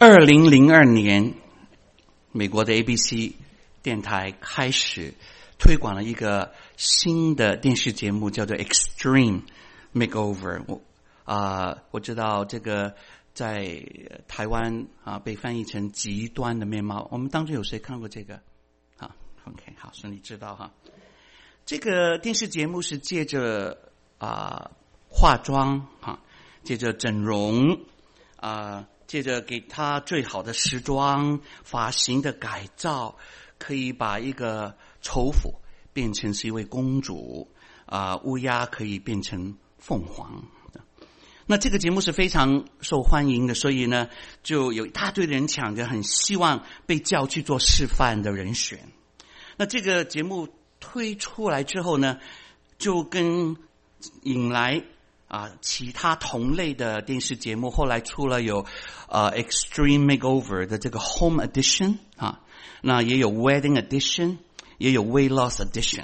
2002美国的 ABC 电台开始推广了一个新的电视节目，叫做 Extreme Makeover。我知道这个在台湾被翻译成极端的面貌。我们当中有谁看过这个？OK， 好，所以你知道哈。这个电视节目是借着化妆借着整容借着给他最好的时装发型的改造，可以把一个丑妇变成是一位公主，乌鸦可以变成凤凰。那这个节目是非常受欢迎的，所以呢，就有一大堆人抢着，很希望被叫去做示范的人选。那这个节目推出来之后呢，就跟引来其他同类的电视节目，后来出了有Extreme Makeover 的这个 Home Edition 那也有 Wedding Edition， 也有 Weight Loss Edition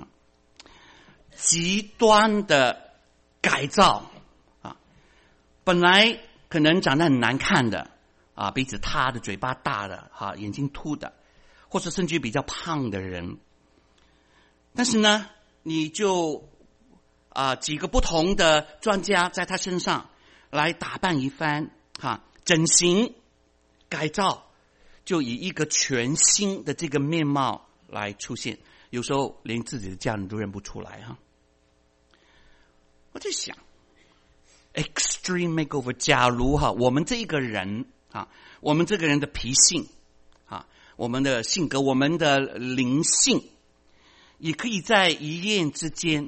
极端的改造本来可能长得很难看的鼻子塌的，嘴巴大的眼睛凸的，或者甚至比较胖的人，但是呢，你就几个不同的专家在他身上来打扮一番整形改造，就以一个全新的这个面貌来出现，有时候连自己的家人都认不出来我在想 Extreme Makeover， 假如我们这一个人我们这个人的脾性我们的性格，我们的灵性，也可以在一夜之间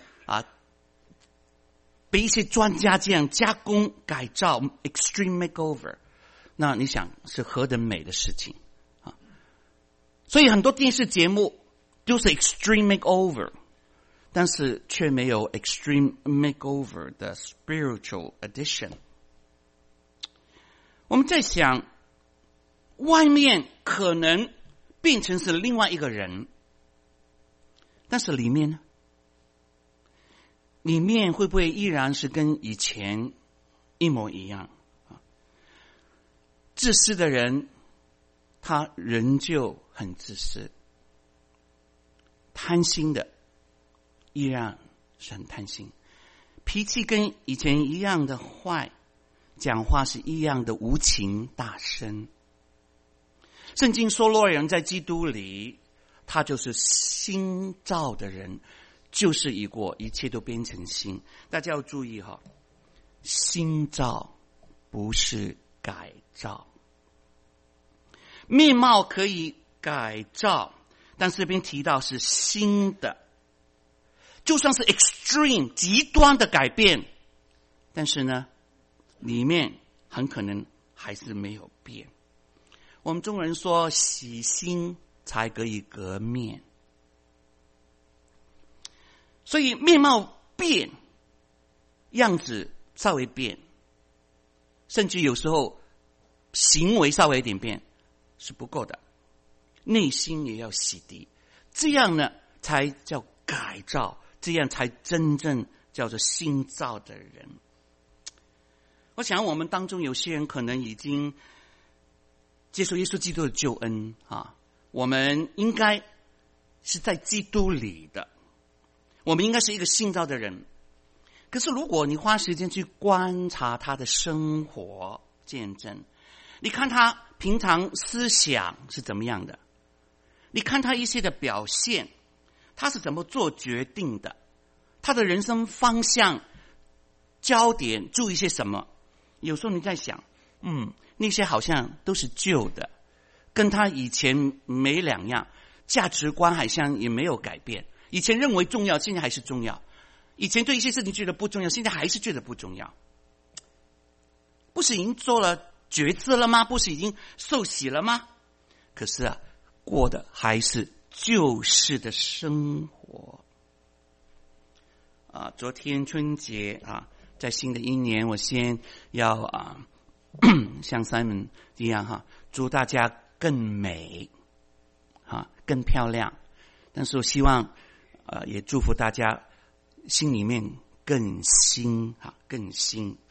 被一些专家这样加工改造 Extreme Makeover， 那你想是何等美的事情所以很多电视节目都是 Extreme Makeover， 但是却没有 Extreme Makeover 的 Spiritual Edition。 我们在想，外面可能变成是另外一个人，但是里面呢？里面会不会依然是跟以前一模一样自私的人他仍旧很自私，贪心的依然是很贪心，脾气跟以前一样的坏，讲话是一样的无情大声。圣经说，若人在基督里，他就是新造的人，旧事已过，一切都变成新。大家要注意新造不是改造。面貌可以改造，但是这边提到是新的，就算是 extreme 极端的改变，但是呢，里面很可能还是没有变。我们中国人说洗心才可以革面，所以面貌变，样子稍微变，甚至有时候行为稍微有点变是不够的，内心也要洗涤，这样呢才叫改造，这样才真正叫做新造的人。我想我们当中有些人可能已经接受耶稣基督的救恩我们应该是在基督里的，我们应该是一个新造的人。可是如果你花时间去观察他的生活见证，你看他平常思想是怎么样的，你看他一些的表现，他是怎么做决定的，他的人生方向焦点注意些什么，有时候你在想那些好像都是旧的，跟他以前没两样，价值观好像也没有改变，以前认为重要现在还是重要，以前对一些事情觉得不重要现在还是觉得不重要，不是已经做了决志了吗？不是已经受洗了吗？可是过的还是旧式的生活昨天春节在新的一年，我先要像 Simon 一样祝大家更美更漂亮，但是我希望也祝福大家心里面更新更新。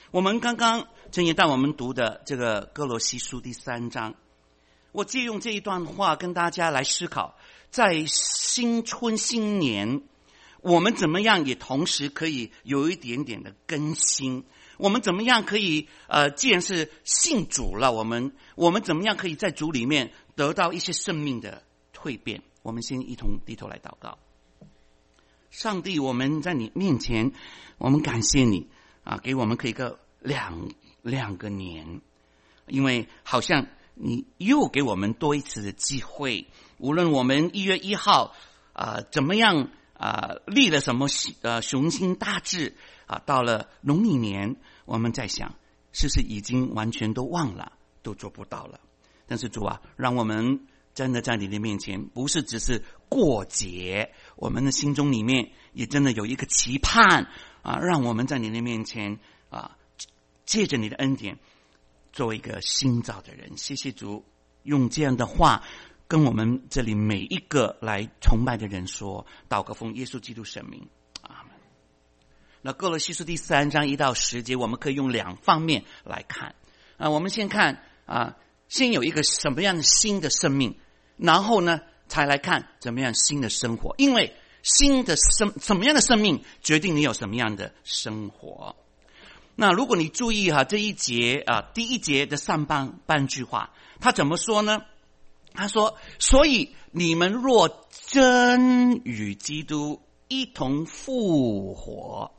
我们刚刚正也带我们读的这个哥罗西书第3章，我借用这一段话跟大家来思考，在新春新年，我们怎么样也同时可以有一点点的更新，我们怎么样可以既然是信主了，我们怎么样可以在主里面得到一些生命的蜕变。我们先一同低头来祷告。上帝，我们在你面前，我们感谢你给我们可以两个年，因为好像你又给我们多一次的机会，无论我们1月1号怎么样立了什么雄心大志到了农历年，我们在想是不是已经完全都忘了，都做不到了。但是主让我们真的在你的面前，不是只是过节，我们的心中里面也真的有一个期盼让我们在你的面前借着你的恩典作为一个新造的人。谢谢主，用这样的话跟我们这里每一个来崇拜的人说，祷告奉耶稣基督圣名，阿们。那哥罗西书第3章1到10节，我们可以用2方面来看我们先看先有一个什么样的新的生命，然后呢才来看怎么样新的生活，因为什么样的生命决定你有什么样的生活。那如果你注意这一节第一节的上半句话，他怎么说呢？他说，所以你们若真与基督一同复活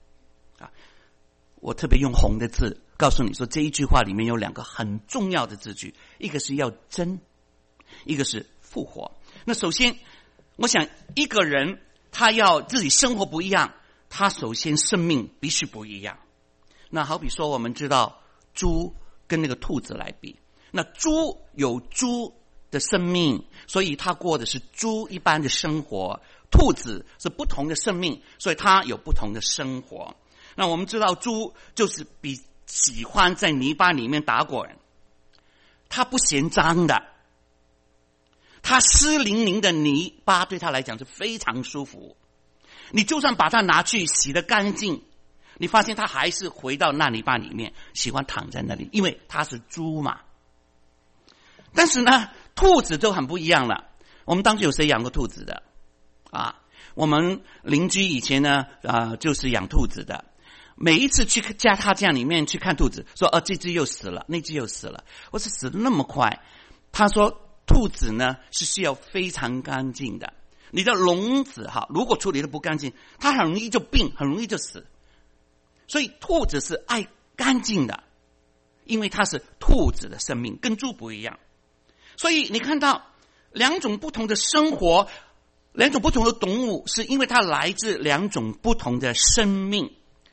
我特别用红的字告诉你说，这一句话里面有2个很重要的字句，一个是要真，一个是复活。那首先我想一个人他要自己生活不一样，他首先生命必须不一样。那好比说我们知道猪跟那个兔子来比，那猪有猪的生命，所以他过的是猪一般的生活，兔子是不同的生命，所以他有不同的生活。那我们知道猪就是比喜欢在泥巴里面打滚，他不嫌脏的，他湿淋淋的泥巴对他来讲是非常舒服，你就算把它拿去洗得干净，你发现他还是回到那泥巴里面，喜欢躺在那里，因为他是猪嘛。但是呢，兔子就很不一样了。我们当时有谁养过兔子的我们邻居以前呢就是养兔子的，每一次去他家里面去看兔子，说这只又死了，那只又死了。我说死得那么快？他说兔子呢是需要非常干净的，你的笼子如果处理的不干净，它很容易就病，很容易就死。所以兔子是爱干净的，因为它是兔子的生命，跟猪不一样。所以你看到2种不同的生活，2种不同的动物，是因为它来自2种不同的生命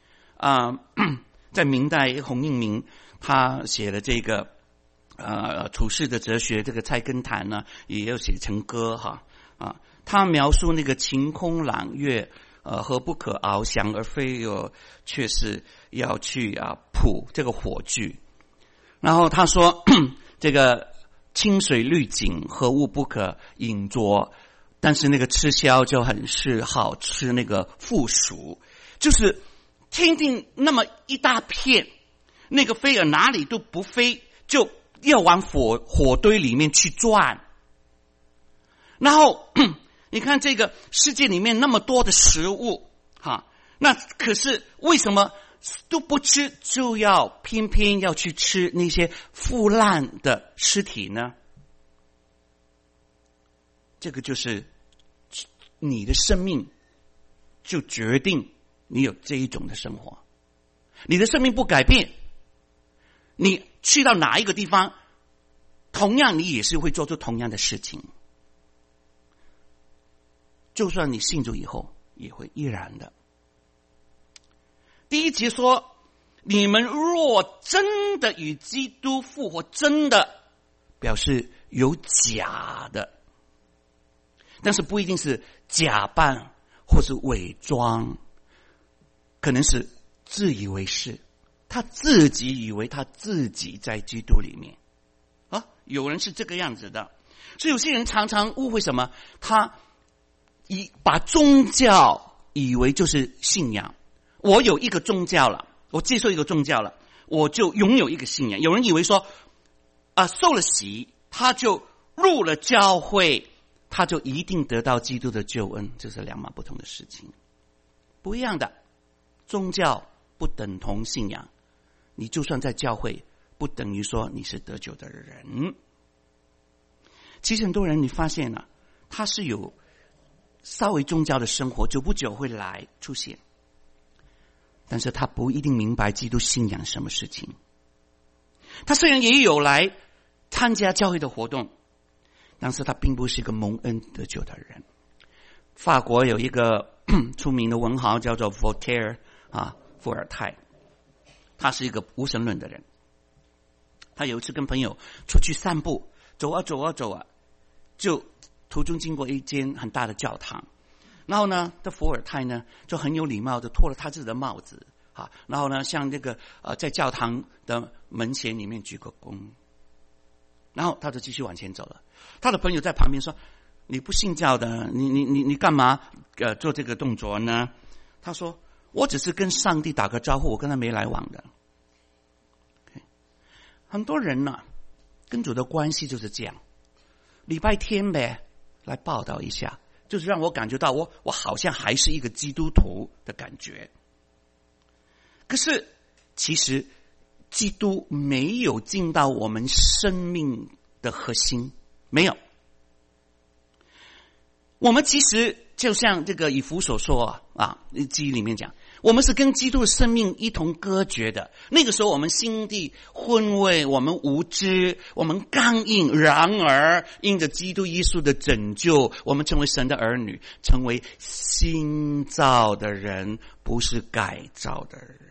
在明代洪应明他写了这个处世的哲学，这个菜根谭呢也有写成歌他描述那个晴空朗月何不可翱翔而飞却是要去扑这个火炬。然后他说这个清水绿井何物不可饮酌，但是那个吃枭就很是好吃那个负鼠，就是天定那么一大片，那个飞蛾哪里都不飞，就要往火堆里面去转。然后你看这个世界里面那么多的食物那可是为什么都不吃，就要偏偏要去吃那些腐烂的尸体呢？这个就是你的生命就决定你有这一种的生活。你的生命不改变，你去到哪一个地方，同样你也是会做出同样的事情。就算你信主以后也会依然的。第一节说，你们若真的与基督复活，真的表示有假的，但是不一定是假扮或是伪装，可能是自以为是，他自己以为他自己在基督里面有人是这个样子的。所以有些人常常误会什么，他把宗教以为就是信仰。我有一个宗教了我接受一个宗教了，我就拥有一个信仰。有人以为说受了洗他就入了教会，他就一定得到基督的救恩，这是两码不同的事情，不一样的。宗教不等同信仰，你就算在教会不等于说你是得救的人。其实很多人你发现了，他是有稍微宗教的生活，久不久会来出现，但是他不一定明白基督信仰什么事情。他虽然也有来参加教会的活动，但是他并不是一个蒙恩得救的人。法国有一个出名的文豪叫做 Voltaire 伏尔泰，他是一个无神论的人。他有一次跟朋友出去散步，走啊，就途中经过一间很大的教堂，然后呢，这伏尔泰呢就很有礼貌的脱了他自己的帽子然后呢，向这个在教堂的门前里面鞠个躬，然后他就继续往前走了。他的朋友在旁边说：“你不信教的，你干嘛做这个动作呢？”他说：“我只是跟上帝打个招呼，我跟他没来往的。”很多人呢，跟主的关系就是这样，礼拜天呗，来报道一下，就是让我感觉到我好像还是一个基督徒的感觉。可是其实基督没有进到我们生命的核心，没有。我们其实就像这个以弗所说记忆里面讲，我们是跟基督的生命一同割绝的。那个时候我们心地昏昧，我们无知，我们刚硬，然而因着基督耶稣的拯救，我们成为神的儿女，成为新造的人，不是改造的人。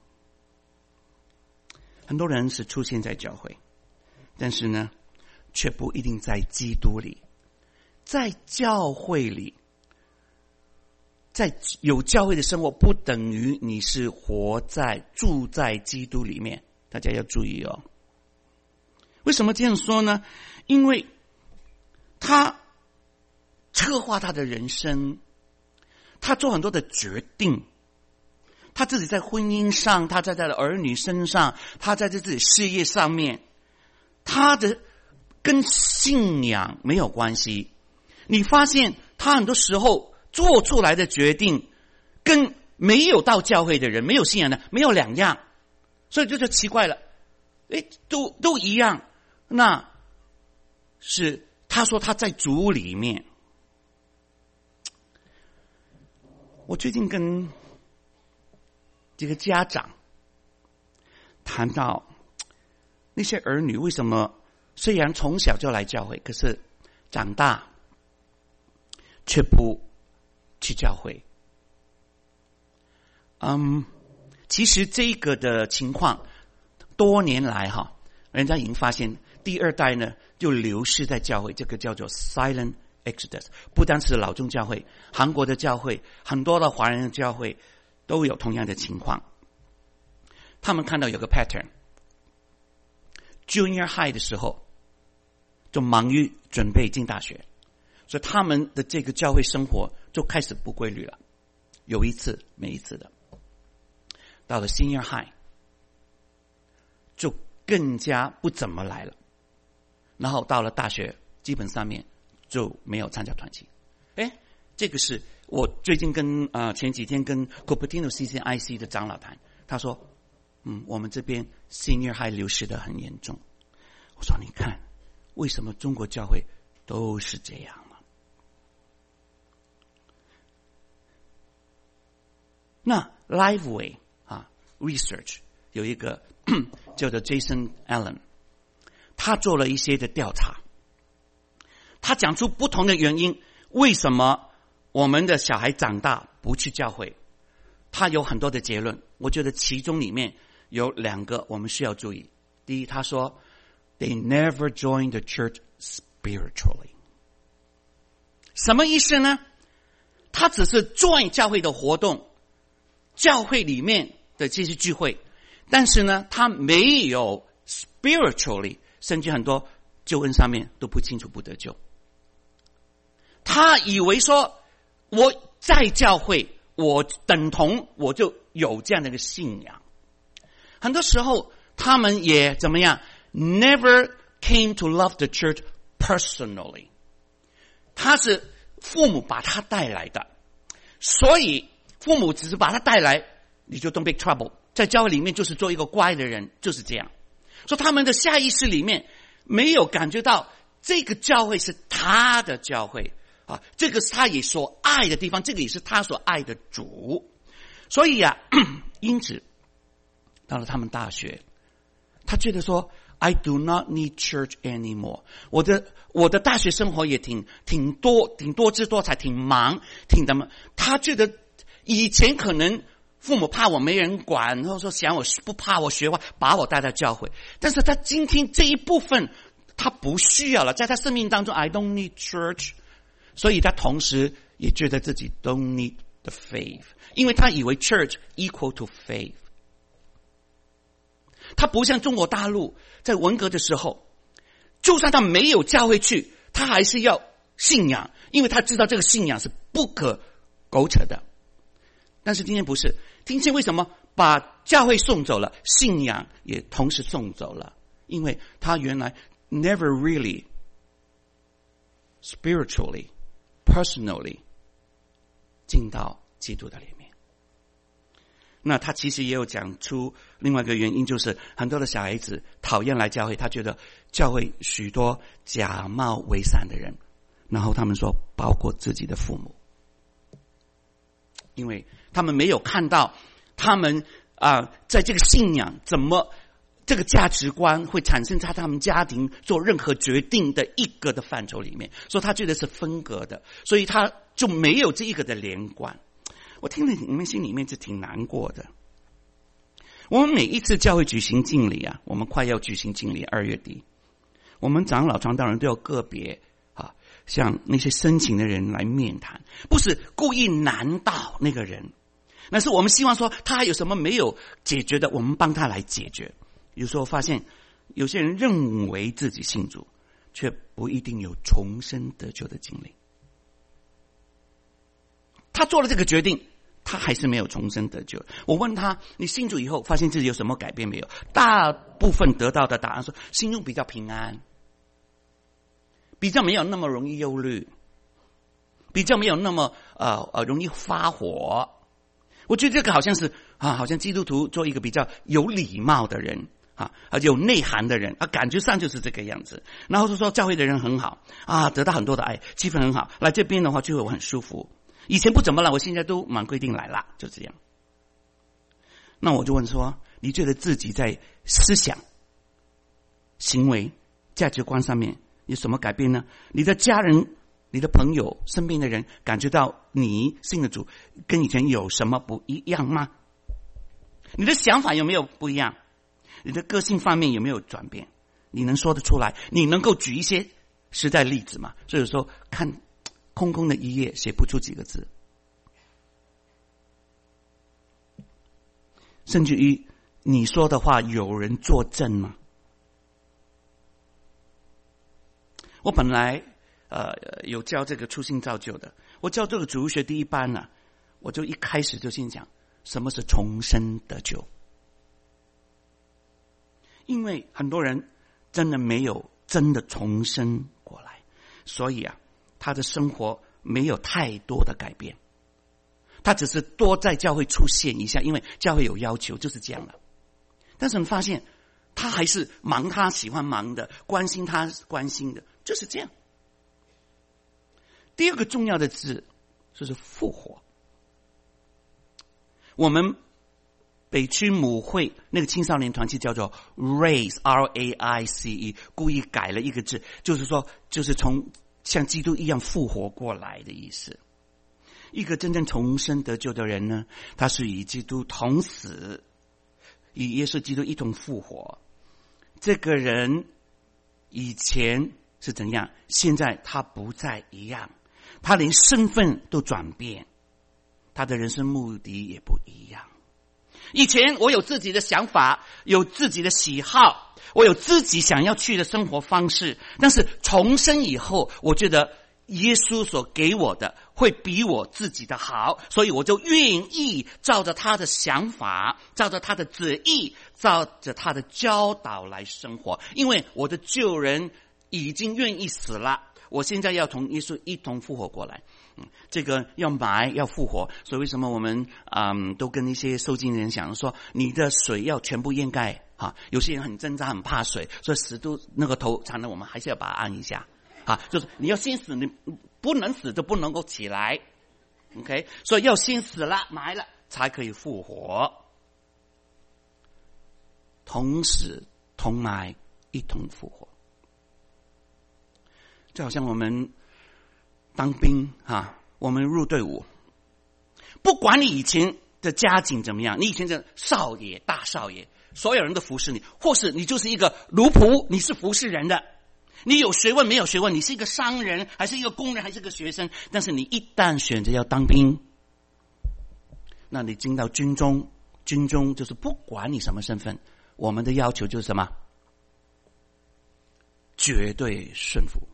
很多人是出现在教会，但是呢却不一定在基督里。在教会里，在有教会的生活，不等于你是住在基督里面。大家要注意哦。为什么这样说呢？因为他策划他的人生，他做很多的决定，他自己在婚姻上，他在他的儿女身上，他在自己事业上面，他的跟信仰没有关系。你发现他很多时候做出来的决定跟没有到教会的人，没有信仰的没有两样，所以就奇怪了。都一样，那是他说他在主里面。我最近跟这个家长谈到那些儿女为什么虽然从小就来教会，可是长大却不去教会。其实这个的情况多年来人家已经发现，第二代呢就流失在教会，这个叫做 silent exodus。 不单是老中教会，韩国的教会，很多的华人的教会都有同样的情况。他们看到有个 pattern， junior high 的时候就忙于准备进大学，所以他们的这个教会生活就开始不规律了，有一次没一次的。到了 senior high 就更加不怎么来了，然后到了大学基本上面就没有参加团契。这个是我最近跟前几天跟 Cupertino CCIC 的长老谈，他说我们这边 senior high 流失的很严重。我说你看为什么中国教会都是这样了？那 Liveway Research 有一个叫做 Jason Allen， 他做了一些的调查，他讲出不同的原因，为什么我们的小孩长大不去教会。他有很多的结论，我觉得其中里面有两个我们需要注意。第一，他说 They never join the church spiritually。 什么意思呢？他只是 join 教会的活动，教会里面的这些聚会，但是呢他没有 spiritually， 甚至很多救恩上面都不清楚不得救。他以为说我在教会我等同我就有这样的一个信仰， 很多时候他们也怎么样 ？Never came to love the church personally。他是父母把他带来的，所以父母只是把他带来，你就 don't be trouble。在教会里面就是做一个乖的人，就是这样。所以他们的下意识里面没有感觉到这个教会是他的教会啊，这个是他也所爱的地方，这个也是他所爱的主。所以啊，因此到了他们大学，他觉得说 I do not need church anymore。我的大学生活也挺多姿多彩，挺忙，挺怎么？他觉得以前可能父母怕我没人管，或者说想我不怕我学坏，把我带到教会。但是他今天这一部分他不需要了，在他生命当中 I don't need church， 所以他同时也觉得自己 don't need the faith， 因为他以为 church equal to faith。他不像中国大陆在文革的时候，就算他没有教会去，他还是要信仰，因为他知道这个信仰是不可苟扯的。但是今天不是，今天为什么把教会送走了，信仰也同时送走了？因为他原来 never really spiritually personally 进到基督的里面。那他其实也有讲出另外一个原因，就是很多的小孩子讨厌来教会，他觉得教会许多假冒伪善的人，然后他们说包括自己的父母，因为他们没有看到他们在这个信仰怎么这个价值观会产生在他们家庭做任何决定的一个的范畴里面，所以他觉得是分隔的，所以他就没有这一个的连贯。我听了你们心里面是挺难过的。我们每一次教会举行敬礼啊，我们快要举行敬礼，2月底，我们长老传道人都有个别像那些申请的人来面谈，不是故意难倒那个人，那是我们希望说他还有什么没有解决的，我们帮他来解决。有时候发现有些人认为自己信主，却不一定有重生得救的经历。他做了这个决定，他还是没有重生得救。我问他，你信主以后发现自己有什么改变没有？大部分得到的答案说，心中比较平安，比较没有那么容易忧虑，比较没有那么容易发火。我觉得这个好像是好像基督徒做一个比较有礼貌的人有内涵的人感觉上就是这个样子。然后就说教会的人很好得到很多的爱，气氛很好，来这边的话就会很舒服。以前不怎么了，我现在都蛮规定来了，就这样。那我就问说，你觉得自己在思想、行为、价值观上面有什么改变呢？你的家人、你的朋友、身边的人感觉到你信的主跟以前有什么不一样吗？你的想法有没有不一样？你的个性方面有没有转变？你能说得出来？你能够举一些实在例子吗？所以说看空空的一页写不出几个字，甚至于你说的话有人作证吗？我本来有教这个初信造就的，我教这个主日学第一班我就一开始就先讲什么是重生得救，因为很多人真的没有真的重生过来，所以他的生活没有太多的改变，他只是多在教会出现一下，因为教会有要求，就是这样了。但是你发现他还是忙他喜欢忙的，关心他关心的，就是这样。第二个重要的字就是复活。我们北区母会那个青少年团契叫做 RAICE RAICE， 故意改了一个字，就是说就是从像基督一样复活过来的意思。一个真正重生得救的人呢，他是与基督同死，与耶稣基督一同复活。这个人以前是怎样，现在他不再一样，他连身份都转变，他的人生目的也不一样。以前我有自己的想法，有自己的喜好，我有自己想要去的生活方式，但是重生以后，我觉得耶稣所给我的会比我自己的好，所以我就愿意照着他的想法，照着他的旨意，照着他的教导来生活。因为我的旧人已经愿意死了，我现在要同耶稣一同复活过来。这个要埋要复活，所以为什么我们都跟一些受浸人讲说，你的水要全部掩盖有些人很挣扎很怕水，所以死都那个头长的，我们还是要把它按一下就是你要先死，你不能死就不能够起来 OK， 所以要先死了埋了才可以复活，同死同埋一同复活。就好像我们当兵我们入队伍，不管你以前的家境怎么样，你以前的少爷大少爷，所有人都服侍你，或是你就是一个奴仆，你是服侍人的，你有学问没有学问，你是一个商人还是一个工人还是一个学生，但是你一旦选择要当兵，那你进到军中，军中就是不管你什么身份，我们的要求就是什么？绝对顺服。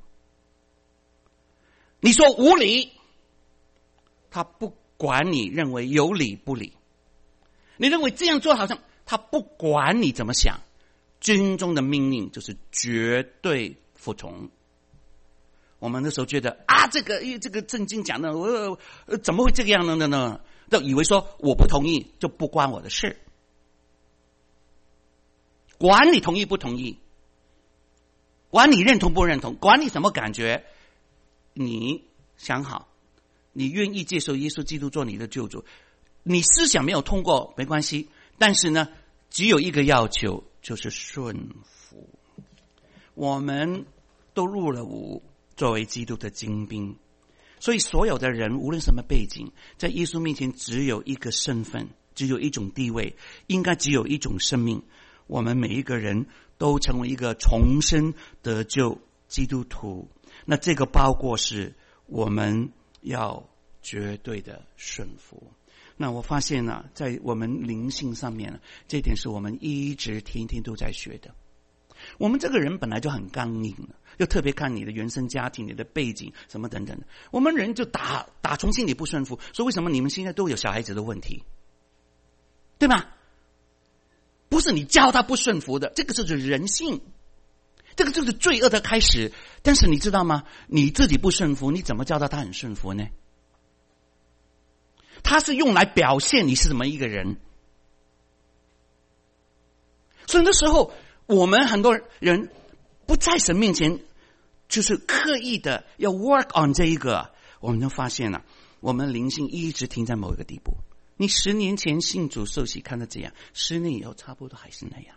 你说无理，他不管你认为有理不理，你认为这样做好像，他不管你怎么想，军中的命令就是绝对服从。我们那时候觉得这个圣经讲的怎么会这个样的呢？就以为说我不同意就不关我的事，管你同意不同意，管你认同不认同，管你什么感觉，你想好，你愿意接受耶稣基督做你的救主，你思想没有通过没关系，但是呢，只有一个要求，就是顺服。我们都入了伍，作为基督的精兵，所以所有的人无论什么背景，在耶稣面前只有一个身份，只有一种地位，应该只有一种生命。我们每一个人都成为一个重生得救基督徒，那这个包括是我们要绝对的顺服。那我发现在我们灵性上面这点是我们一直天天都在学的。我们这个人本来就很刚硬了，又特别看你的原生家庭、你的背景什么等等的，我们人就打从心里不顺服。所以为什么你们现在都有小孩子的问题，对吧？不是你教他不顺服的，这个就是人性，这个就是罪恶的开始。但是你知道吗？你自己不顺服，你怎么教他很顺服呢？他是用来表现你是怎么一个人。所以那时候我们很多人不在神面前就是刻意的要 work on 这一个，我们就发现我们灵性一直停在某一个地步。你10年前信主受洗看到这样，10年以后差不多还是那样。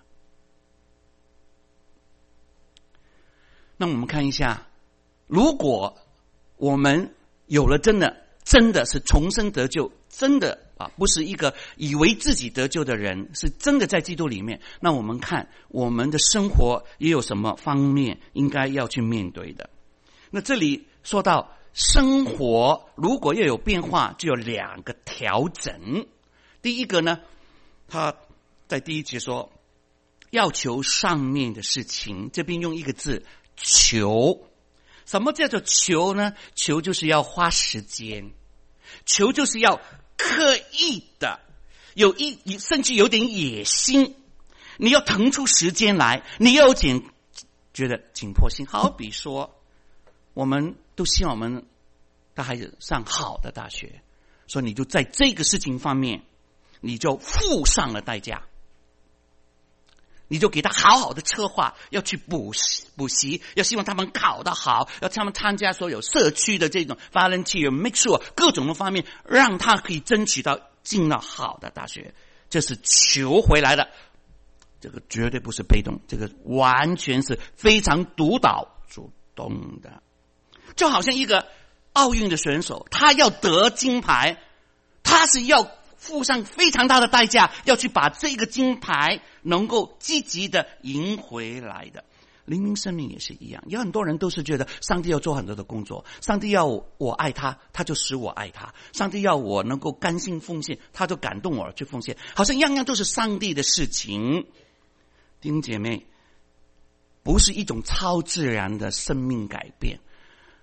那我们看一下，如果我们有了真的是重生得救，真的不是一个以为自己得救的人，是真的在基督里面，那我们看我们的生活也有什么方面应该要去面对的。那这里说到生活如果要有变化，就有2个调整。第一个呢，他在第1节说要求上面的事情，这边用一个字求。什么叫做求呢？求就是要花时间，求就是要刻意的甚至有点野心，你要腾出时间来，你要有点觉得紧迫性。好比说我们都希望我们的孩子上好的大学，所以你就在这个事情方面你就付上了代价，你就给他好好的策划，要去补习，要希望他们考得好，要他们参加所有社区的这种 volunteer make sure 各种的方面，让他可以争取到进了好的大学。这是求回来的，这个绝对不是被动，这个完全是非常主导主动的。就好像一个奥运的选手，他要得金牌，他是要付上非常大的代价，要去把这个金牌能够积极的赢回来的。灵命生命也是一样，有很多人都是觉得上帝要做很多的工作，上帝要我爱他，他就使我爱他，上帝要我能够甘心奉献，他就感动我去奉献，好像样样都是上帝的事情。弟兄姐妹，不是一种超自然的生命改变，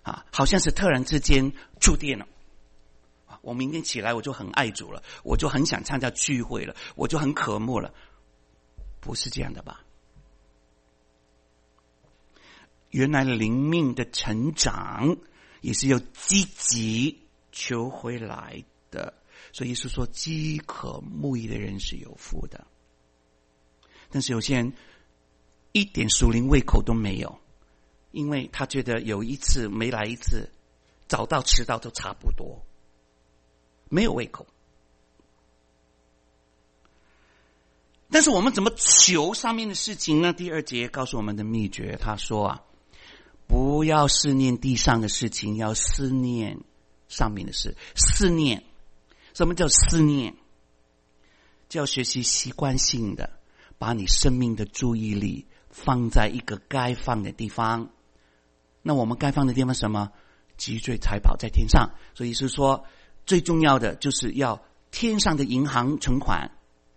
好像是突然之间触电了。我明天起来我就很爱主了，我就很想参加聚会了，我就很渴慕了。不是这样的吧？原来灵命的成长也是要积极求回来的。所以是说饥渴慕义的人是有福的。但是有些人一点属灵胃口都没有，因为他觉得有一次没来一次，早到迟到都差不多，没有胃口。但是我们怎么求上面的事情呢？第2节告诉我们的秘诀，他说不要思念地上的事情，要思念上面的事。思念，什么叫思念？就要学习习惯性的把你生命的注意力放在一个该放的地方。那我们该放的地方是什么？积聚财宝在天上。所以是说最重要的就是要天上的银行存款。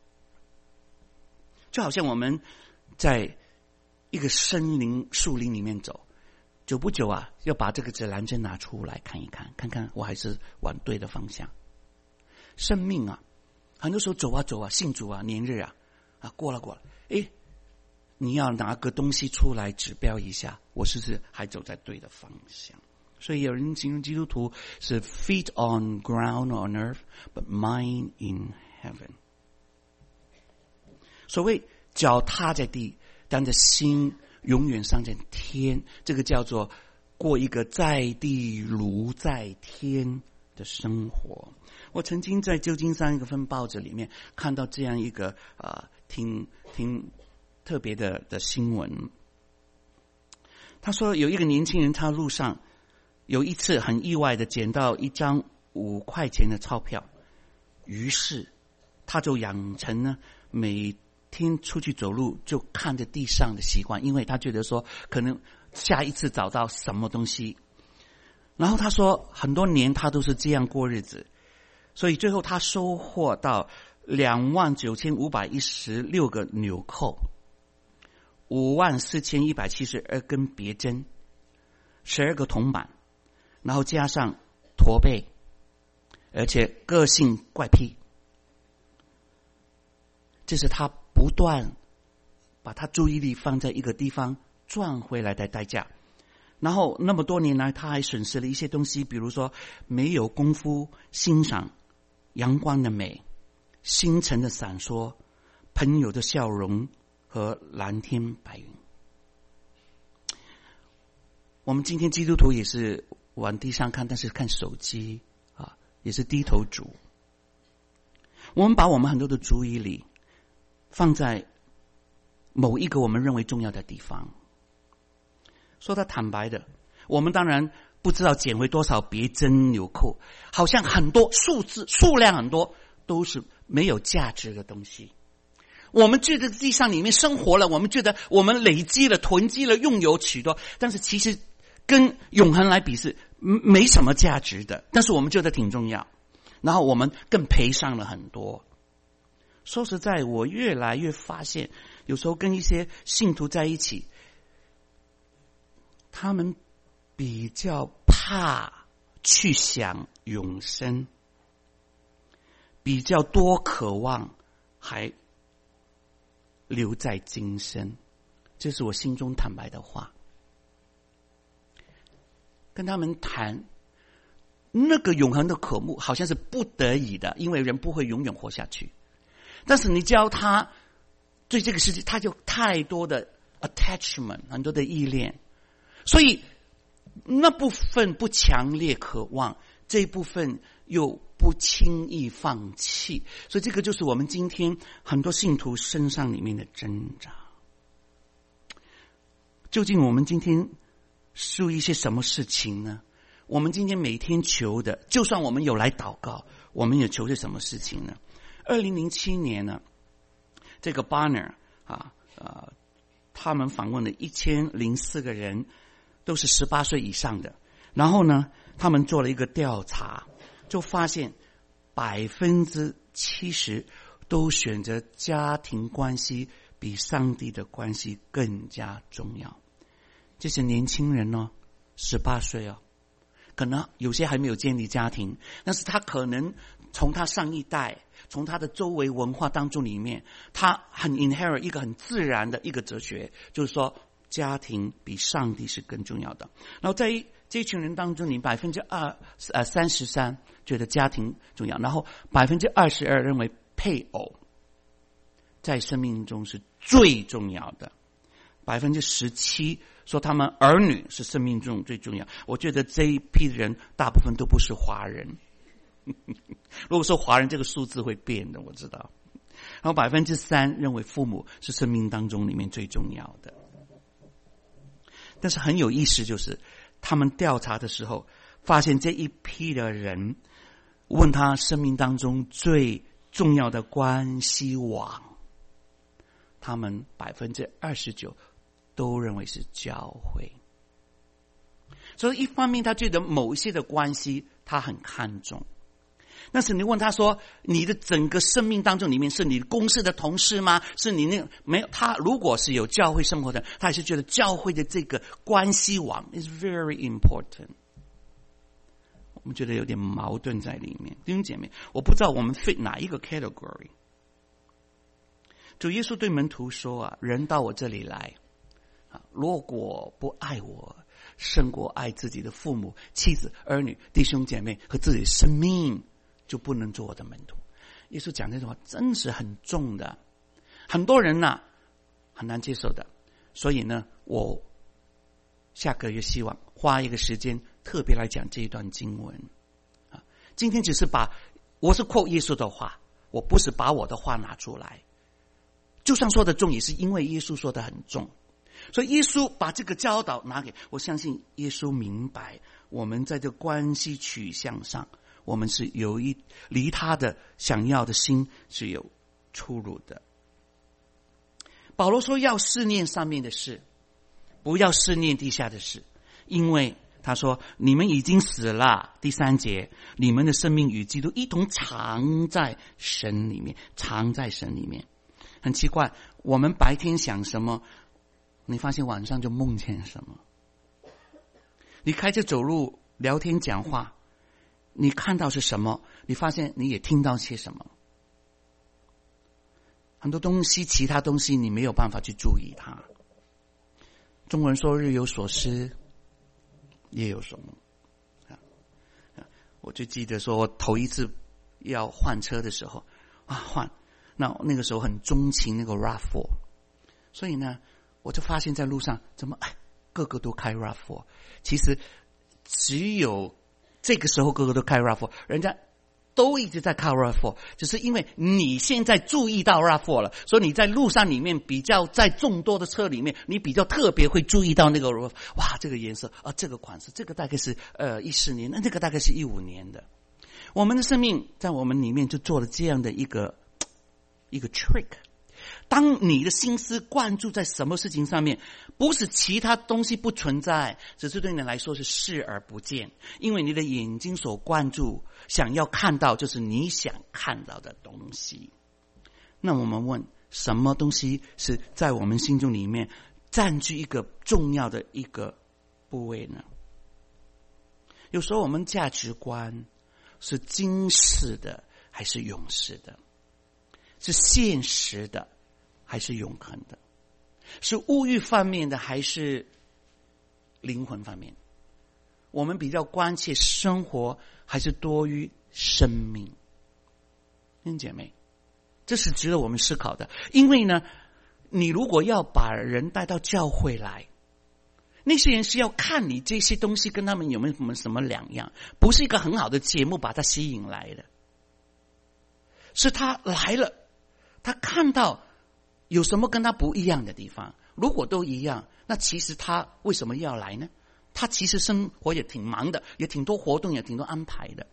就好像我们在一个森林树林里面走，久不久要把这个指南针拿出来看一看，看看我还是往对的方向。生命很多时候走啊，信主年日过了，你要拿个东西出来指标一下，我是不是还走在对的方向？所以有人形容基督徒是 feet on ground on earth, but mind in heaven。所谓脚踏在地，但是心永远上在天，这个叫做过一个在地如在天的生活。我曾经在旧金山一个分报纸里面看到这样一个挺特别的新闻。他说有一个年轻人，他路上有一次很意外的捡到一张5块钱的钞票，于是他就养成呢每天出去走路就看着地上的习惯，因为他觉得说可能下一次找到什么东西。然后他说很多年他都是这样过日子，所以最后他收获到29,516个纽扣，54,172根别针，12个铜板，然后加上驼背，而且个性怪癖。这是他不断把他注意力放在一个地方赚回来的代价。然后那么多年来他还损失了一些东西，比如说没有功夫欣赏阳光的美，星辰的闪烁，朋友的笑容和蓝天白云。我们今天基督徒也是往地上看，但是看手机也是低头族。我们把我们很多的注意力放在某一个我们认为重要的地方。说他坦白的，我们当然不知道捡回多少别针纽扣，好像很多数量很多都是没有价值的东西。我们觉得地上里面生活了，我们觉得我们累积了囤积了拥有许多，但是其实跟永恒来比是没什么价值的，但是我们觉得挺重要，然后我们更赔上了很多。说实在，我越来越发现有时候跟一些信徒在一起，他们比较怕去想永生，比较多渴望还留在今生。这是我心中坦白的话。跟他们谈那个永恒的渴慕好像是不得已的，因为人不会永远活下去。但是你教他对这个世界，他就太多的 attachment， 很多的依恋，所以那部分不强烈渴望，这一部分又不轻易放弃。所以这个就是我们今天很多信徒身上里面的挣扎。究竟我们今天属于一些什么事情呢？我们今天每天求的，就算我们有来祷告，我们也求是什么事情呢？2007年呢，这个 Barna 他们访问了1004个人，都是18岁以上的。然后呢，他们做了一个调查，就发现70%都选择家庭关系比上帝的关系更加重要。这些年轻人18岁可能有些还没有建立家庭，但是他可能从他上一代，从他的周围文化当中里面，他很 inherit 一个很自然的一个哲学，就是说家庭比上帝是更重要的。然后在这群人当中，你33%觉得家庭重要，然后22%认为配偶在生命中是最重要的，17%说他们儿女是生命中最重要。我觉得这一批人大部分都不是华人。如果说华人，这个数字会变的，我知道。然后3%认为父母是生命当中里面最重要的。但是很有意思，就是他们调查的时候发现，这一批的人问他生命当中最重要的关系网，他们29%都认为是教会。所以一方面他觉得某一些的关系他很看重，但是你问他说，你的整个生命当中里面是你公司的同事吗？是你那没有？他如果是有教会生活的，他还是觉得教会的这个关系网 is very important。我们觉得有点矛盾在里面。弟兄姐妹，我不知道我们 fit 哪一个 category。主耶稣对门徒说人到我这里来如果不爱我胜过爱自己的父母、妻子、儿女、弟兄姐妹和自己的生命，就不能做我的门徒。耶稣讲这句话真是很重的，很多人很难接受的。所以呢，我下个月希望花一个时间特别来讲这一段经文今天只是我是 quote 耶稣的话，我不是把我的话拿出来。就算说的重，也是因为耶稣说的很重。所以耶稣把这个教导拿给我，相信耶稣明白我们在这关系取向上，我们是有离他的想要的心是有出入的。保罗说要思念上面的事，不要思念地下的事，因为他说你们已经死了。第3节，你们的生命与基督一同藏在神里面，藏在神里面。很奇怪，我们白天想什么，你发现晚上就梦见什么。你开车走路聊天讲话，你看到是什么，你发现你也听到些什么。很多东西，其他东西你没有办法去注意它。中国人说日有所思夜有所梦我就记得说我头一次要换车的时候那个时候很钟情那个 RAV4， 所以呢我就发现在路上怎么个个都开 RAV4， 其实只有这个时候个个都开 RAV4， 人家都一直在开 RAV4， 只是因为你现在注意到 RAV4 了，所以你在路上里面比较在众多的车里面，你比较特别会注意到那个哇这个颜色这个款式，这个大概是14年，那个大概是15年的。我们的生命在我们里面就做了这样的一个 trick。当你的心思灌注在什么事情上面，不是其他东西不存在，只是对你来说是视而不见，因为你的眼睛所灌注想要看到就是你想看到的东西。那我们问，什么东西是在我们心中里面占据一个重要的一个部位呢？有时候我们价值观是今世的还是永世的，是现实的还是永恒的，是物欲方面的还是灵魂方面？我们比较关切生活还是多于生命？弟兄姐妹，这是值得我们思考的。因为呢，你如果要把人带到教会来，那些人是要看你这些东西跟他们有没有什么两样，不是一个很好的节目把他吸引来的，是他来了，他看到有什么跟他不一样的地方。如果都一样，那其实他为什么要来呢？他其实生活也挺忙的，也挺多活动，也挺多安排的。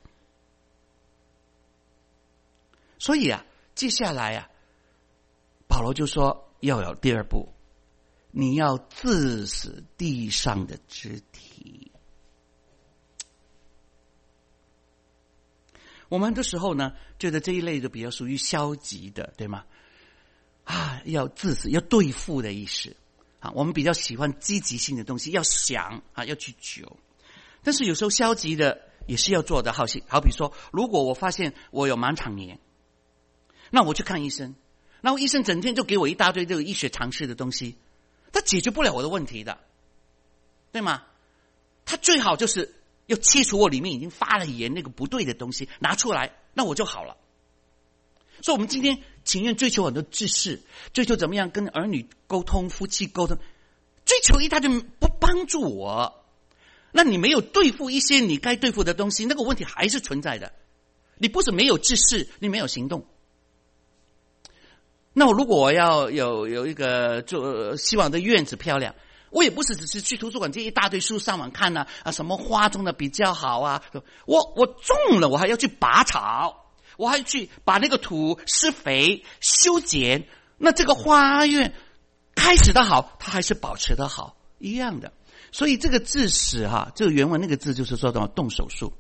所以接下来保罗就说要有第二步，你要治死地上的肢体。我们很多时候呢，觉得这一类的比较属于消极的，对吗？要治死，要对付的意思我们比较喜欢积极性的东西，要想要去求。 但是有时候消极的也是要做的，好比说，如果我发现我有盲肠炎，那我去看医生，然后医生整天就给我一大堆这个医学常识的东西，他解决不了我的问题的，对吗？他最好就是要切除我里面已经发了炎那个不对的东西，拿出来，那我就好了。所以我们今天情愿追求很多知识，追求怎么样跟儿女沟通、夫妻沟通，追求一大堆不帮助我。那你没有对付一些你该对付的东西，那个问题还是存在的。你不是没有知识，你没有行动。那如果我要有一个希望的院子漂亮，我也不是只是去图书馆借一大堆书上网看什么花种的比较好啊，我种了，我还要去拔草，我还去把那个土施肥修剪，那这个花园开始的好，它还是保持的好一样的。所以这个字使这个原文那个字就是说动手术，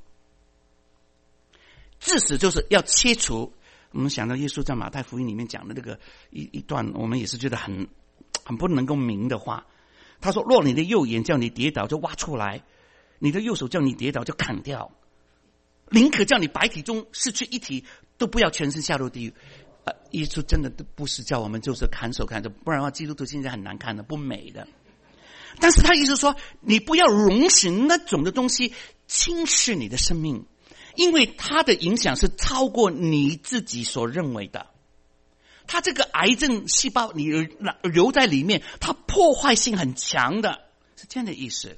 致死就是要切除。我们想到耶稣在马太福音里面讲的这个一段，我们也是觉得很不能够明的话。他说：若你的右眼叫你跌倒，就挖出来；你的右手叫你跌倒，就砍掉。宁可叫你百体中失去一体，都不要全身下入地狱。耶稣真的不是叫我们就是砍手砍脚，不然的话基督徒现在很难看的，不美的。但是他意思说，你不要容许那种的东西侵蚀你的生命，因为它的影响是超过你自己所认为的。它这个癌症细胞你留在里面，它破坏性很强的，是这样的意思。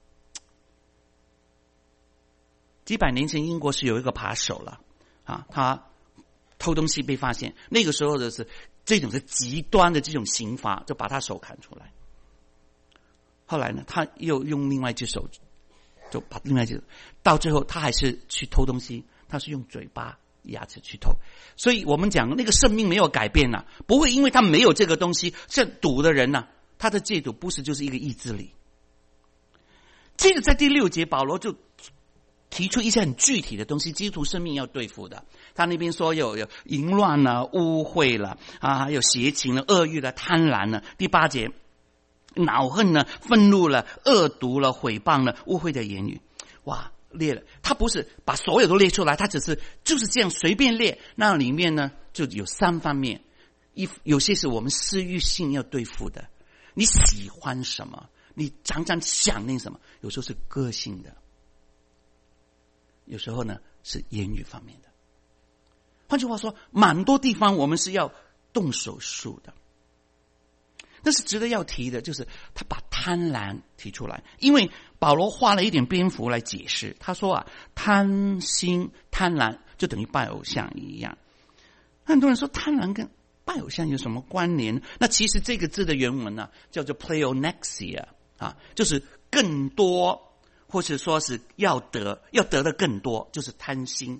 几百年前英国是有一个扒手了他偷东西被发现，那个时候的是这种是极端的这种刑罚，就把他手砍出来。后来呢，他又用另外一只手，就把另外一只手，到最后他还是去偷东西，他是用嘴巴牙齿去偷。所以我们讲那个生命没有改变不会因为他没有这个东西。像赌的人他的戒赌不是就是一个意志力。这个在第6节保罗就提出一些很具体的东西，基督徒生命要对付的。他那边说有淫乱污秽了还有邪情了、恶欲了、贪婪了。第8节恼恨了、愤怒了、恶毒了、毁谤了、污秽的言语。哇，列了，他不是把所有都列出来，他只是就是这样随便列。那里面呢就有3方面，有些是我们私欲性要对付的，你喜欢什么，你常常想念什么，有时候是个性的，有时候呢是言语方面的。换句话说，蛮多地方我们是要动手术的。但是值得要提的就是他把贪婪提出来，因为保罗花了一点篇幅来解释。他说贪心贪婪就等于拜偶像一样。很多人说贪婪跟拜偶像有什么关联？那其实这个字的原文叫做 pleonexia 就是更多，或是说是要得的更多，就是贪心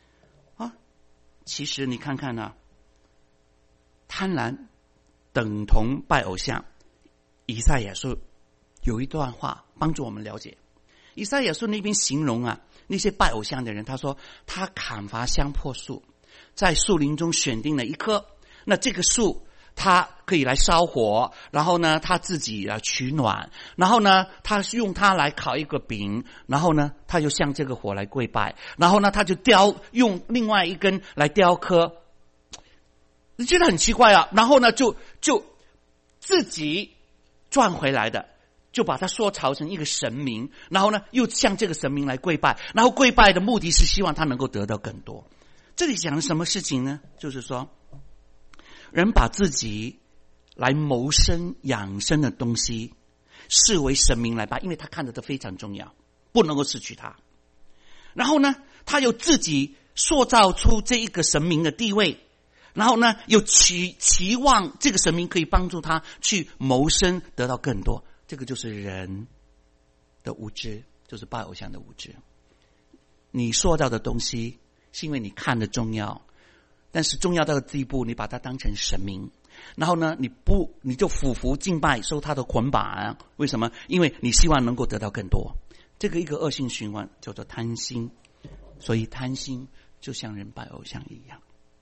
其实你看看贪婪等同拜偶像。以赛亚书有一段话帮助我们了解。以赛亚书那边形容那些拜偶像的人，他说他砍伐香柏树，在树林中选定了一棵，那这个树他可以来烧火，然后呢他自己来取暖，然后呢他用它来烤一个饼，然后呢他就向这个火来跪拜，然后呢他就用另外一根来雕刻。你觉得很奇怪然后呢就自己赚回来的，就把它说朝成一个神明，然后呢又向这个神明来跪拜，然后跪拜的目的是希望他能够得到更多。这里讲的什么事情呢？就是说人把自己来谋生养生的东西视为神明来拜，因为他看得非常重要，不能够失去它。然后呢他又自己塑造出这一个神明的地位，然后呢又期望这个神明可以帮助他去谋生得到更多。这个就是人的无知，就是拜偶像的无知。你塑造的东西是因为你看得重要，但是重要到地步你把它当成神明，然后呢你就俯伏敬拜，受他的捆绑。为什么？因为你希望能够得到更多。这个一个恶性循环叫做贪心。所以贪心就像人拜偶像一样。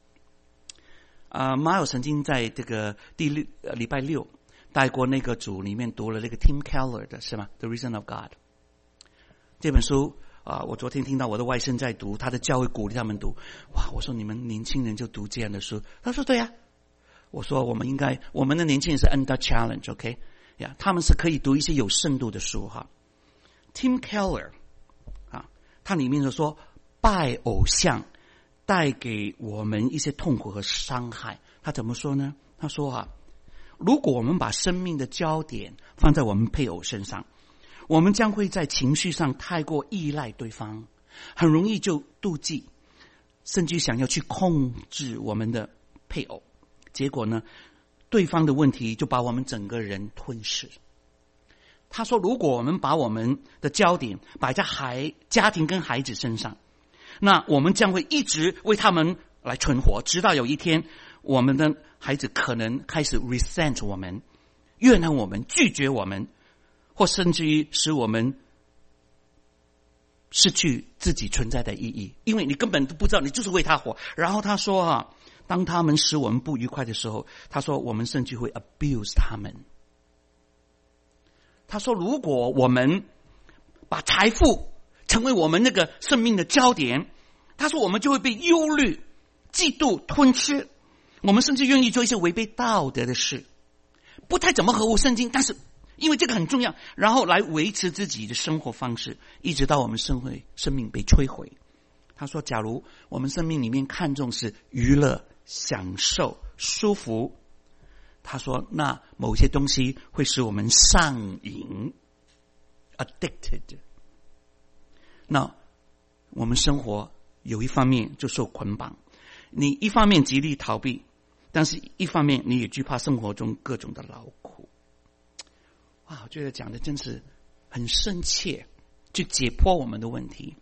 马友曾经在这个礼拜6带过那个组里面读了那个 Tim Keller 的是吗 The Reason of God。 这本书我昨天听到我的外甥在读，他的教会鼓励他们读。哇，我说你们年轻人就读这样的书？他说对呀。我说我们的年轻人是 under challenge，OK，他们是可以读一些有深度的书哈。Tim Keller 他里面就说，拜偶像带给我们一些痛苦和伤害。他怎么说呢？他说如果我们把生命的焦点放在我们配偶身上，我们将会在情绪上太过依赖对方，很容易就妒忌，甚至想要去控制我们的配偶。结果呢，对方的问题就把我们整个人吞噬。他说，如果我们把我们的焦点摆在家庭跟孩子身上，那我们将会一直为他们来存活，直到有一天我们的孩子可能开始 resent 我们，怨恨我们，拒绝我们，或甚至于使我们失去自己存在的意义，因为你根本都不知道你就是为他活。然后他说当他们使我们不愉快的时候，他说我们甚至会 abuse 他们。他说如果我们把财富成为我们那个生命的焦点，他说我们就会被忧虑、嫉妒吞吃，我们甚至愿意做一些违背道德的事，不太怎么合乎圣经，但是因为这个很重要，然后来维持自己的生活方式，一直到我们生命被摧毁。他说假如我们生命里面看重是娱乐、享受、舒服，他说那某些东西会使我们上瘾 addicted， 那我们生活有一方面就受捆绑，你一方面极力逃避，但是一方面你也惧怕生活中各种的劳苦。我觉得讲的真是很深切，去解剖我们的问题。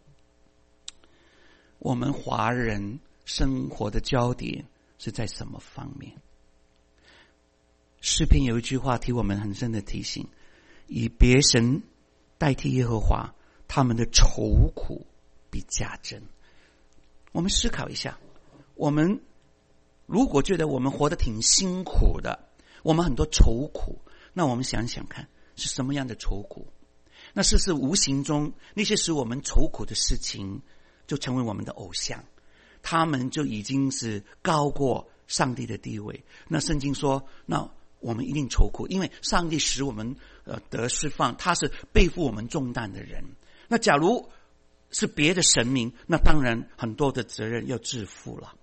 我们华人生活的焦点是在什么方面？诗篇有一句话提我们很深的提醒，以别神代替耶和华，他们的愁苦比加增。我们思考一下，我们如果觉得我们活得挺辛苦的，我们很多愁苦，那我们想想看是什么样的愁苦？那是无形中那些使我们愁苦的事情就成为我们的偶像，他们就已经是高过上帝的地位。那圣经说，那我们一定愁苦，因为上帝使我们得释放，他是背负我们重担的人。那假如是别的神明，那当然很多的责任要自负了。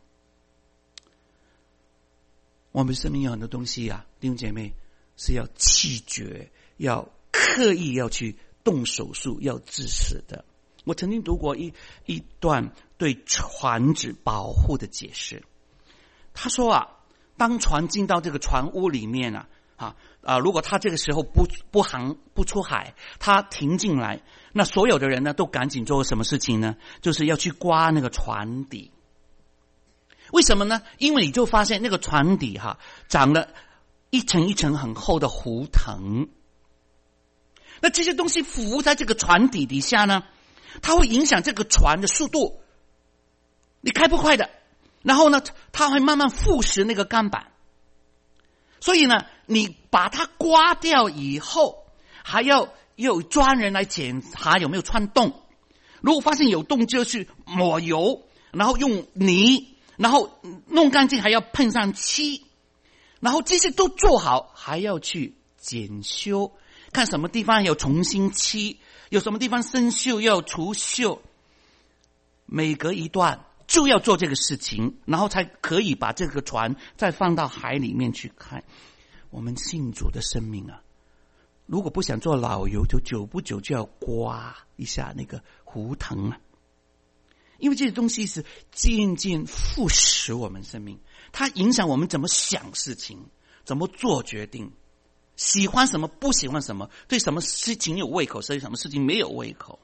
我们生命有很多东西弟兄姐妹是要弃绝，要刻意要去动手术，要致死的。我曾经读过一段对船只保护的解释。他说当船进到这个船屋里面如果他这个时候不出海，他停进来，那所有的人呢都赶紧做什么事情呢？就是要去刮那个船底。为什么呢？因为你就发现那个船底长了一层一层很厚的胡藤。那这些东西浮在这个船底底下呢，它会影响这个船的速度，你开不快的。然后呢，它会慢慢腐蚀那个钢板。所以呢，你把它刮掉以后，还要有专人来检查有没有穿洞。如果发现有洞，就去抹油，然后用泥，然后弄干净，还要喷上漆。然后这些都做好，还要去检修，看什么地方要重新漆，有什么地方生锈要除锈。每隔一段就要做这个事情，然后才可以把这个船再放到海里面去看。我们信主的生命如果不想做老油，就久不久就要刮一下那个胡藤因为这些东西是渐渐腐蚀我们生命，它影响我们怎么想事情，怎么做决定，喜欢什么不喜欢什么，对什么事情有胃口，对什么事情没有胃口。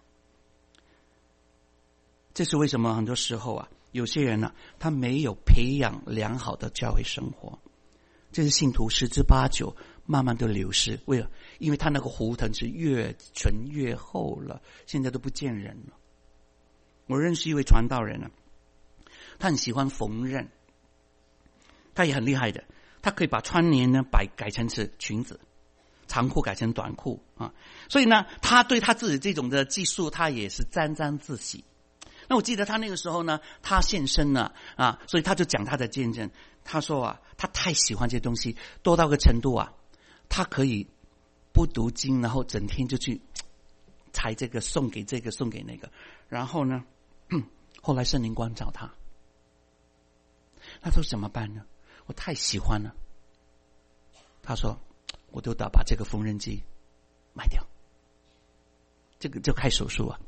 这是为什么很多时候有些人他没有培养良好的教会生活，这是信徒10之8九慢慢的流失。因为他那个胡藤是越纯越厚了，现在都不见人了。我认识一位传道人他很喜欢缝纫，他也很厉害的，他可以把窗帘呢改成是裙子， 长裤改成短裤啊。所以呢，他对他自己这种的技术，他也是沾沾自喜。那我记得他那个时候呢，他现身了啊，所以他就讲他的见证。他说啊，他太喜欢这些东西，多到个程度啊，他可以不读经，然后整天就去裁这个，送给这个，送给那个。然后呢，后来圣灵光照他，他说怎么办呢？我太喜欢了。他说，我都得把这个缝纫机卖掉，这个就开手术啊。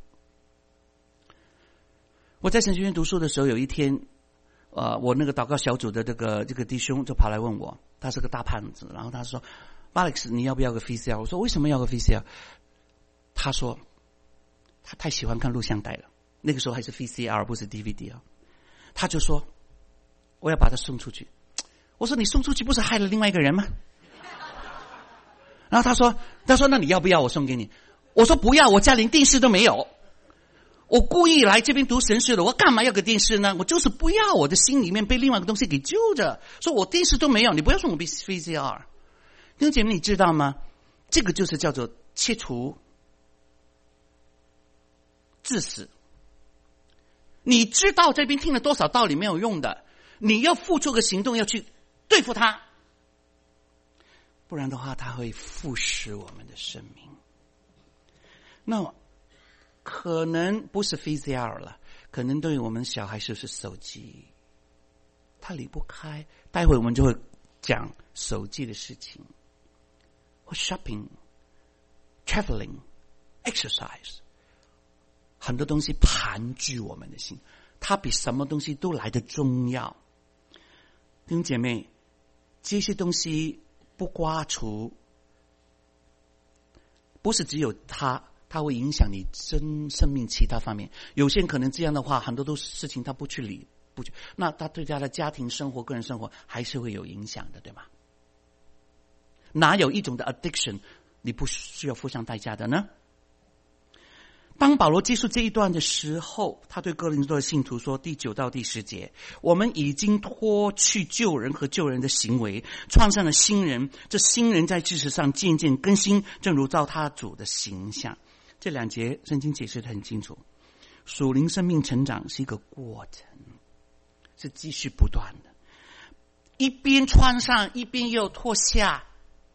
我在神学院读书的时候，有一天，我那个祷告小组的这个弟兄就跑来问我，他是个大胖子，然后他说 ：“Alex， 你要不要个 VCR？” 我说：“为什么要个 VCR？” 他说：“他太喜欢看录像带了，那个时候还是 VCR 不是 DVD 啊。”他就说：“我要把他送出去。”我说：“你送出去不是害了另外一个人吗？”然后他说：“那你要不要我送给你？”我说：“不要，我家连电视都没有。我故意来这边读神学的，我干嘛要个电视呢？我就是不要，我的心里面被另外一个东西给揪着，说我电视都没有，你不要送我 VCR。”弟兄姐妹，你知道吗？这个就是叫做切除致死。你知道这边听了多少道理没有用的，你要付出个行动，要去对付他，不然的话他会腐蚀我们的生命。那可能不是 VCR 了，可能对于我们小孩就是手机，他离不开。待会我们就会讲手机的事情，或 shopping、traveling、exercise， 很多东西盘踞我们的心，它比什么东西都来得重要。弟兄姐妹，这些东西不刮除，不是只有它会影响你生命其他方面。有些人可能这样的话，很多都事情他不去理，那他对他的家庭生活、个人生活还是会有影响的，对吗？哪有一种的 addiction 你不需要付上代价的呢？当保罗结束这一段的时候，他对哥林多的信徒说，第9到第10节，我们已经脱去旧人和旧人的行为，穿上了新人，这新人在知识上渐渐更新，正如照他主的形象。这2节圣经解释得很清楚，属灵生命成长是一个过程，是继续不断的，一边穿上一边又脱下，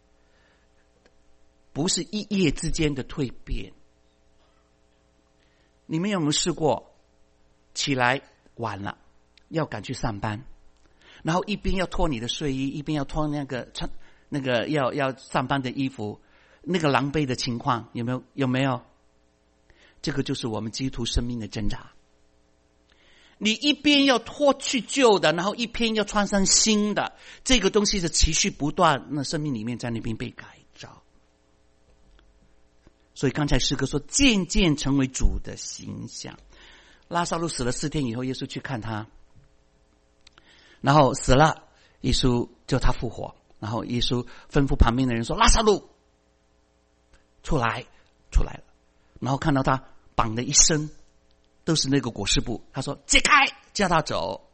不是一夜之间的蜕变。你们有没有试过起来晚了要赶去上班，然后一边要脱你的睡衣，一边要脱那个要上班的衣服，那个狼狈的情况有没有？这个就是我们基督徒生命的挣扎。你一边要脱去旧的，然后一边要穿上新的，这个东西是持续不断，那生命里面在那边被改造。所以刚才诗歌说渐渐成为主的形象。拉撒路死了4天以后，耶稣去看他，然后死了，耶稣叫他复活，然后耶稣吩咐旁边的人说，拉撒路出来了，然后看到他绑的一身都是那个裹尸布，他说解开，叫他走。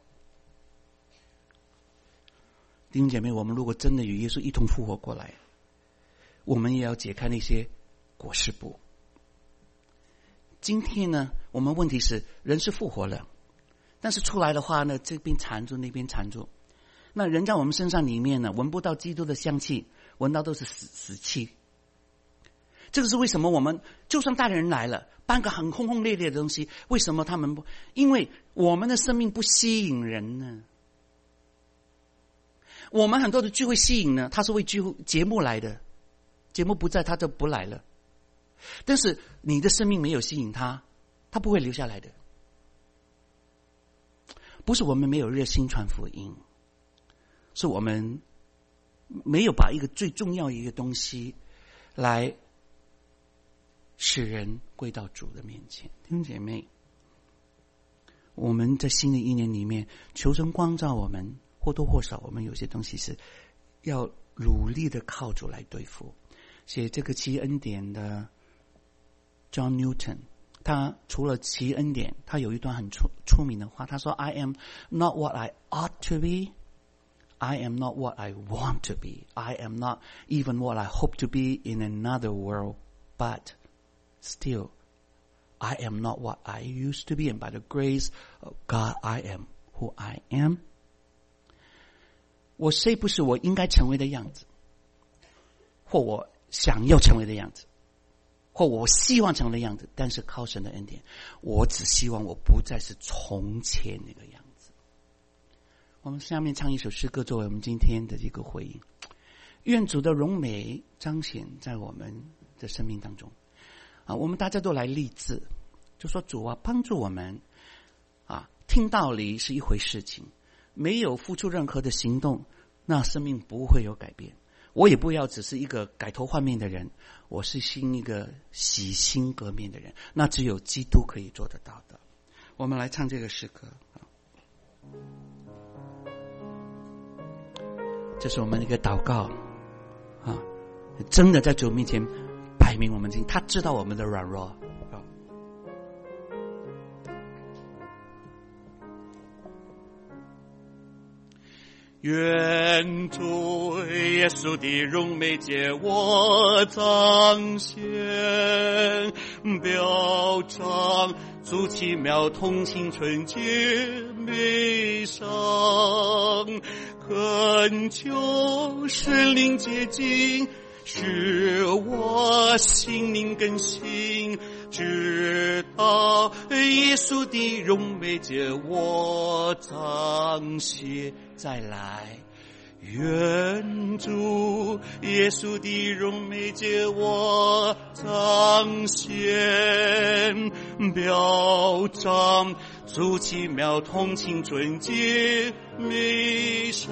弟兄姐妹，我们如果真的与耶稣一同复活过来，我们也要解开那些裹尸布。今天呢，我们问题是人是复活了，但是出来的话呢，这边缠住那边缠住，那人在我们身上里面呢，闻不到基督的香气，闻到都是死气。这个是为什么我们就算大人来了，搬个很轰轰烈烈的东西，为什么他们不？因为我们的生命不吸引人呢。我们很多的聚会吸引呢，他是为节目来的，节目不在他就不来了。但是你的生命没有吸引他，他不会留下来的。不是我们没有热心传福音，是我们没有把一个最重要的一个东西来使人归到主的面前。弟兄姐妹，我们在新的一年里面，求神光照我们，或多或少我们有些东西是要努力的靠主来对付。写这个奇恩典的 John Newton， 他除了奇恩典，他有一段很出名的话，他说 I am not what I ought to be, I am not what I want to be. I am not even what I hope to be in another world. But still, I am not what I used to be. And by the grace of God, I am who I am. 我虽不是我应该成为的样子，或我想要成为的样子，或我希望成为的样子，但是靠神的恩典，我只希望我不再是从前那个样子。我们下面唱一首诗歌作为我们今天的一个回应。愿主的荣美彰显在我们的生命当中啊！我们大家都来立志，就说主啊，帮助我们啊！听道理是一回事情，没有付出任何的行动，那生命不会有改变。我也不要只是一个改头换面的人，我是一个洗心革面的人，那只有基督可以做得到的。我们来唱这个诗歌，这是我们的一个祷告啊！真的在主面前摆明我们他知道我们的软弱。愿主耶稣的荣美借我彰显，表彰主奇妙同情纯洁美善，恳求神灵洁净，使我心灵更新，直到耶稣的荣美借我彰显。再来，愿主耶稣的荣美借我彰显，表彰主奇妙同情纯洁美善，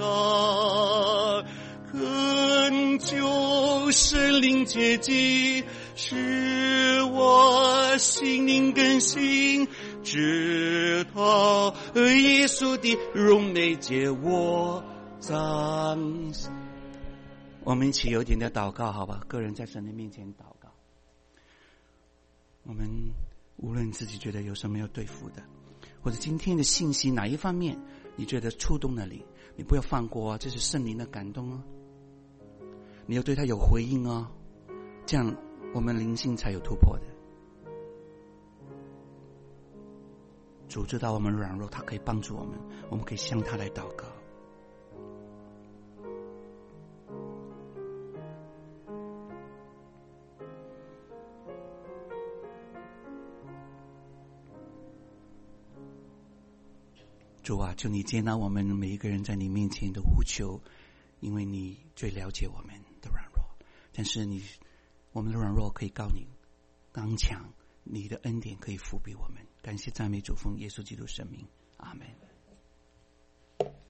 恳求神灵洁净，使我心灵更新，直到耶稣的荣美借我彰显。我们一起有点的祷告好吧，个人在神的面前祷告。我们无论自己觉得有什么要对付的，或者今天的信息哪一方面你觉得触动了你，你不要放过啊，这是圣灵的感动啊，你要对他有回应啊，这样我们灵性才有突破的。主知道我们软弱，他可以帮助我们，我们可以向他来祷告。主啊，求你接纳我们每一个人在你面前的呼求，因为你最了解我们的软弱，但是我们的软弱可以告你刚强，你的恩典可以覆庇我们。感谢赞美主，奉耶稣基督圣名，阿们。